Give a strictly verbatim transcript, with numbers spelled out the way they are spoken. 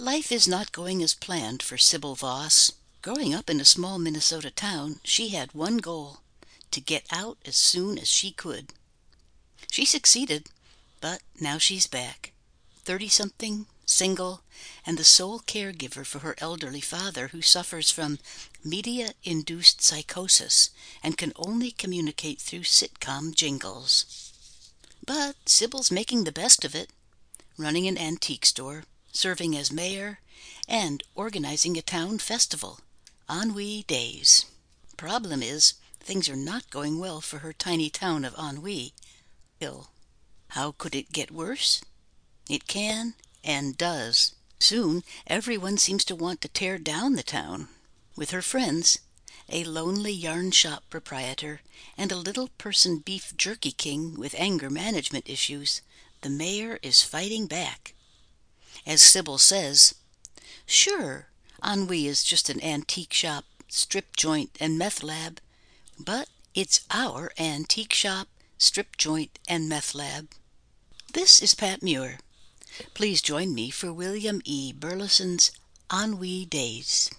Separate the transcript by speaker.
Speaker 1: Life is not going as planned for Sybil Voss. Growing up in a small Minnesota town, she had one goal: to get out as soon as she could. She succeeded, but now she's back, thirty-something, single, and the sole caregiver for her elderly father, who suffers from media-induced psychosis and can only communicate through sitcom jingles. But Sybil's making the best of it, running an antique store, serving as mayor, and organizing a town festival, Ennui Days. Problem is, things are not going well for her tiny town of Ennui. Ill. How could it get worse? It can, and does. Soon, everyone seems to want to tear down the town. With her friends, a lonely yarn shop proprietor and a little person beef jerky king with anger management issues, the mayor is fighting back. As Sybil says, "Sure, Ennui is just an antique shop, strip joint, and meth lab, but it's our antique shop, strip joint, and meth lab." This is Pat Muir. Please join me for William E. Burleson's Ennui Days.